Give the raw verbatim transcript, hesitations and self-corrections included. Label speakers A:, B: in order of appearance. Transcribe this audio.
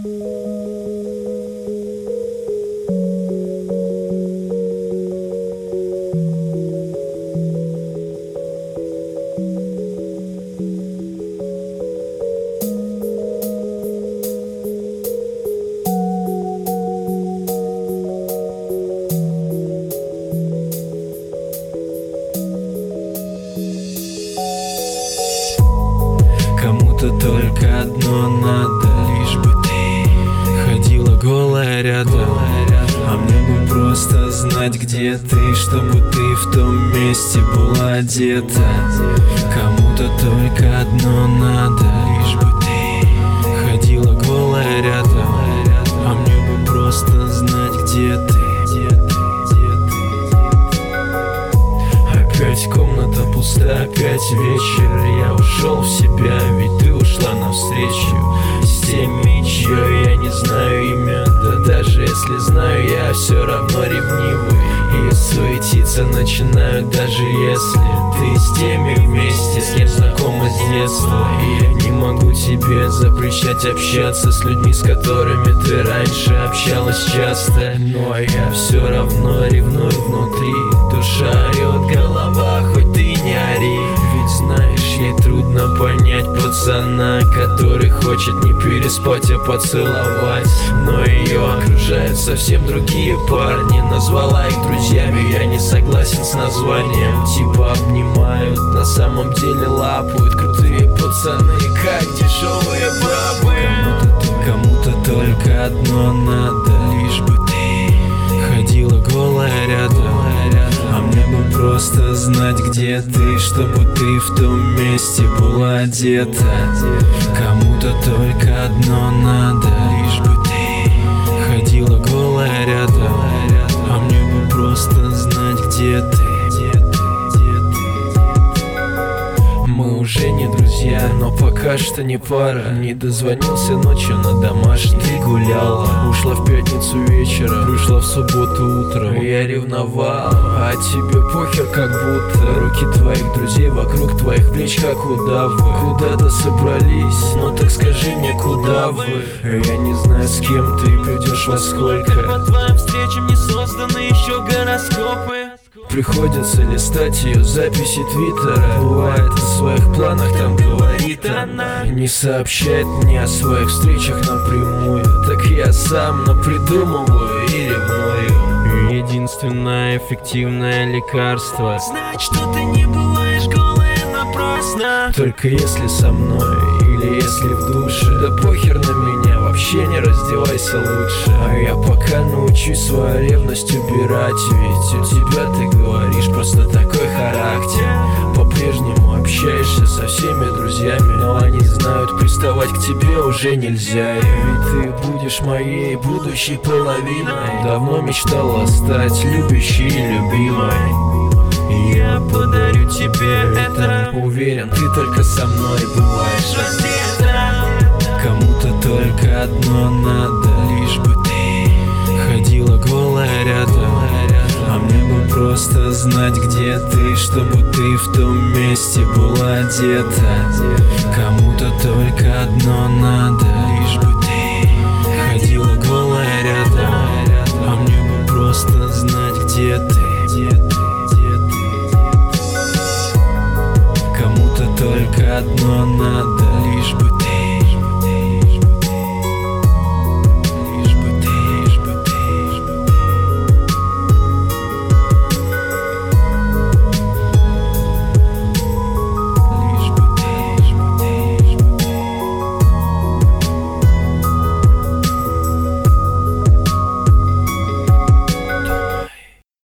A: Кому-то только одно надо, лишь бы ты ходила голая рядом. А мне бы просто знать, где ты, чтобы ты в том месте была одета. Кому-то только одно надо, лишь бы ты ходила голая рядом. А мне бы просто знать, где ты. Опять комната пуста, опять вечер. Я ушел в себя, ведь ты ушла навстречу с теми, чье я не знаю имя. Да даже если знаю, я все равно ревнивый и суетиться начинаю, даже если ты с теми вместе, с кем знакома с детства. И я не могу тебе запрещать общаться с людьми, с которыми ты раньше общалась часто. Но я все равно ревную внутри. Душа орет, голова, хоть ты не ори. Ведь знаешь, ей трудно понять пацана, который хочет не переспать, а поцеловать. Но ее окружают совсем другие парни. Назвала их друзьями, я не согласен с названием. Типа обнимают, на самом деле лапают. Крутые пацаны, как дешевые бабы. Кому-то, кому-то только одно надо, лишь бы ты ходила голая рядом. А мне бы просто знать, где ты, чтобы ты в том месте была одета. Кому-то только одно надо, лишь бы ты ходила голая рядом. А мне бы просто знать, где ты. Мы уже не друзья, но пока что не пара. Не дозвонился ночью на домашний. Ты гуляла, ушла в пятницу вечером, пришла в субботу утром. Я ревновал, а тебе похер как будто. Руки твоих друзей вокруг твоих плеч, как удавы. Куда-то собрались, ну так скажи мне, куда вы? Я не знаю, с кем ты придешь во сколько.
B: По твоим встречам не созданы еще гороскопы.
A: Приходится листать ее записи твиттера. Бывает, в своих планах там говорит она. Не сообщает мне о своих встречах напрямую. Так я сам напридумываю и ревную. Единственное эффективное лекарство —
B: знать, что ты не бываешь голой напрасно.
A: только если со мной или если в душе. Да похер на меня, вообще не раздевайся лучше. А я пока научусь свою ревность убирать. Ведь у тебя, ты говоришь, просто такой характер. По-прежнему общаешься со всеми друзьями, но они знают, приставать к тебе уже нельзя. Ведь ты будешь моей будущей половиной. Давно мечтала стать любящей и любимой.
B: Я подарю тебе это.
A: Уверен, ты только со мной бываешь
B: раздета.
A: Кому-то только одно надо, лишь бы ты ходила голая рядом. А мне бы просто знать, где ты, чтобы ты в том месте была одета. Кому-то только одно надо,